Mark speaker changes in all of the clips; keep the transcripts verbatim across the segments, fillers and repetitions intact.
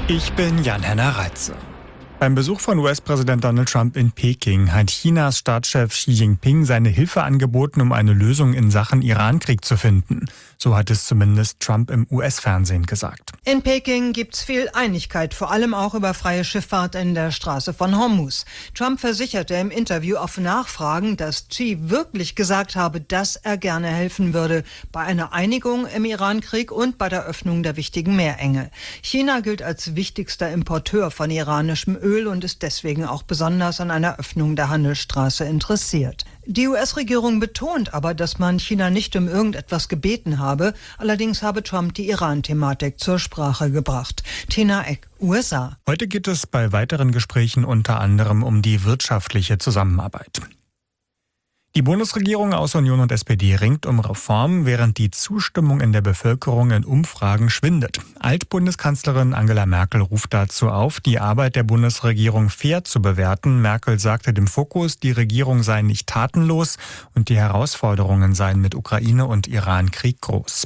Speaker 1: Ich bin Jan-Henner Reitze. Beim Besuch von U S-Präsident Donald Trump in Peking hat Chinas Staatschef Xi Jinping seine Hilfe angeboten, um eine Lösung in Sachen Iran-Krieg zu finden. So hat es zumindest Trump im U S-Fernsehen gesagt.
Speaker 2: In Peking gibt's viel Einigkeit, vor allem auch über freie Schifffahrt in der Straße von Hormuz. Trump versicherte im Interview auf Nachfragen, dass Xi wirklich gesagt habe, dass er gerne helfen würde bei einer Einigung im Iran-Krieg und bei der Öffnung der wichtigen Meerenge. China gilt als wichtigster Importeur von iranischem Öl und ist deswegen auch besonders an einer Öffnung der Handelsstraße interessiert. Die U S-Regierung betont aber, dass man China nicht um irgendetwas gebeten habe. Allerdings habe Trump die Iran-Thematik zur Sprache gebracht. Tina Eck, U S A.
Speaker 1: Heute geht es bei weiteren Gesprächen unter anderem um die wirtschaftliche Zusammenarbeit. Die Bundesregierung aus Union und S P D ringt um Reformen, während die Zustimmung in der Bevölkerung in Umfragen schwindet. Altbundeskanzlerin Angela Merkel ruft dazu auf, die Arbeit der Bundesregierung fair zu bewerten. Merkel sagte dem Fokus, die Regierung sei nicht tatenlos und die Herausforderungen seien mit Ukraine und Iran-Krieg groß.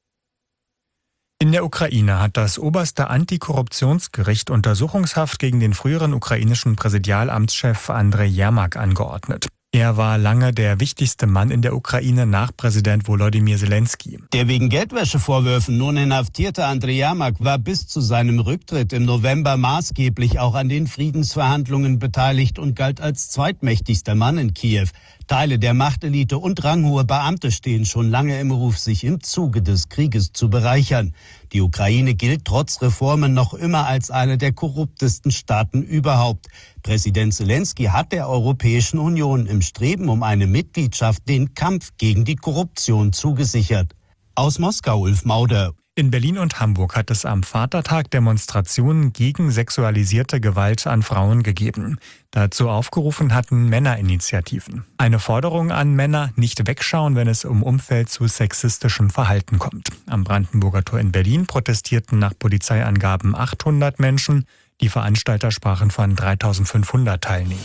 Speaker 1: In der Ukraine hat das oberste Antikorruptionsgericht Untersuchungshaft gegen den früheren ukrainischen Präsidialamtschef Andrej Jermak angeordnet. Er war lange der wichtigste Mann in der Ukraine nach Präsident Volodymyr Zelensky.
Speaker 3: Der wegen Geldwäschevorwürfen nun inhaftierte Andrej Jermak war bis zu seinem Rücktritt im November maßgeblich auch an den Friedensverhandlungen beteiligt und galt als zweitmächtigster Mann in Kiew. Teile der Machtelite und ranghohe Beamte stehen schon lange im Ruf, sich im Zuge des Krieges zu bereichern. Die Ukraine gilt trotz Reformen noch immer als eine der korruptesten Staaten überhaupt. Präsident Zelensky hat der Europäischen Union im Streben um eine Mitgliedschaft den Kampf gegen die Korruption zugesichert. Aus Moskau, Ulf Mauder.
Speaker 1: In Berlin und Hamburg hat es am Vatertag Demonstrationen gegen sexualisierte Gewalt an Frauen gegeben. Dazu aufgerufen hatten Männerinitiativen. Eine Forderung an Männer, nicht wegschauen, wenn es um Umfeld zu sexistischem Verhalten kommt. Am Brandenburger Tor in Berlin protestierten nach Polizeiangaben achthundert Menschen. Die Veranstalter sprachen von dreitausendfünfhundert Teilnehmern.